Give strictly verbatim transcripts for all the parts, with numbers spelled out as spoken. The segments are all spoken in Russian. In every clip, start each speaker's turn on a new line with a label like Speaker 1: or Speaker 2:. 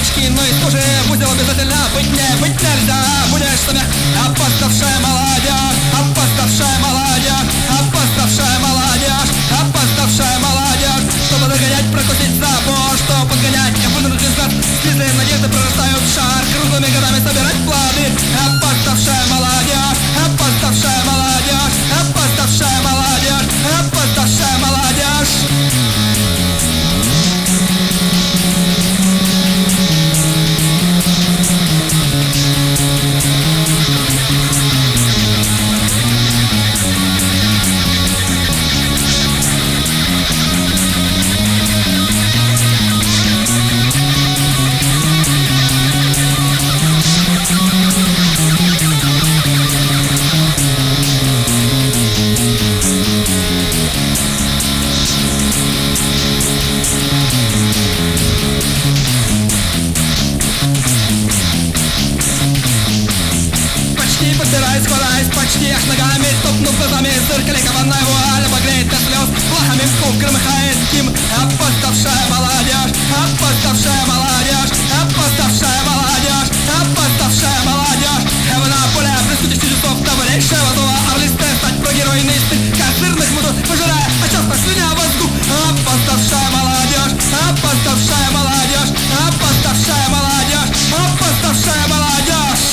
Speaker 1: девочки, но и тоже узел обязательно быть не быть нельзя. Будешь смех, опоздавшая молодежь, опоздавшая молодежь, опоздавшая молодежь, опоздавшая молодежь. Чтобы догонять, прокусить забор, чтобы подгонять и вынырнуть из нас. Слезы надежды прорастают в шар, круглыми годами собирать плоды. Опоздавшая молодежь, опоздавшая молодежь, опоздавшая молодежь, опоздавшая молодежь. Подбираясь, складаясь почти аж ногами, топнув глазами, зеркале кованная вуаль обогреет до слез, плахами в куб громыхает Ким. Опоздавшая молодежь, опоздавшая молодежь, опоздавшая молодежь, опоздавшая молодежь. Эвана поля, присутствие часов, добрейшего зла, орлистая стать про геройный стиль, козырных мудов, пожирая, а час послюня воздух. Опоздавшая молодежь, опоздавшая молодежь, опоздавшая молодежь, опоздавшая молодежь.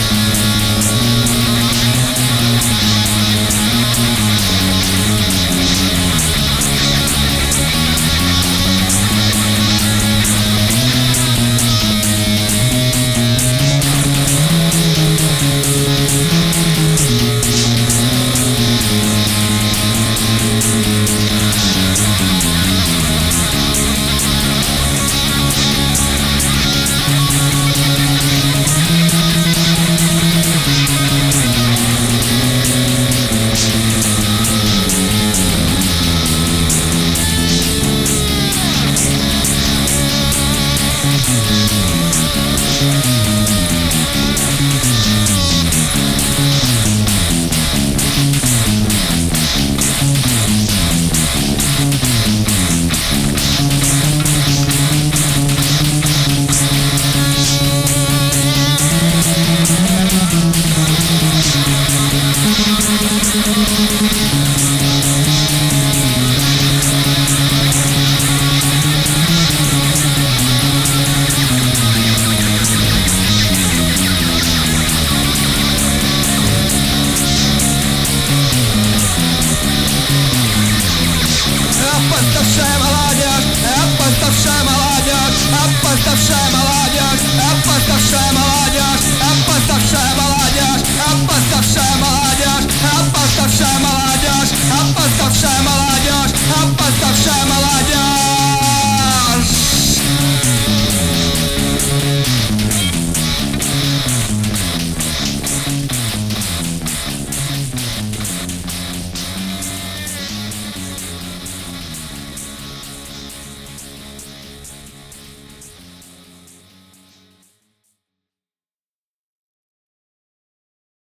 Speaker 1: Опоздавшая молодежь, опоздавшая молодежь, опоздавшая молодежь, опоздавшая молодежь, опоздавшая молодежь.